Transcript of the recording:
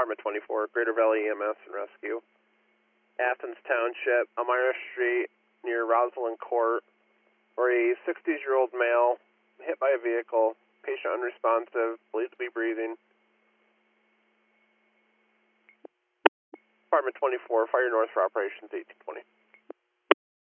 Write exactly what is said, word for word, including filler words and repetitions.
Department twenty-four, Greater Valley E M S and Rescue. Athens Township, Elmira Street, near Rosalind Court, where a sixty-year-old male hit by a vehicle, patient unresponsive, believed to be breathing. Department twenty-four, Fire North for Operations eighteen twenty.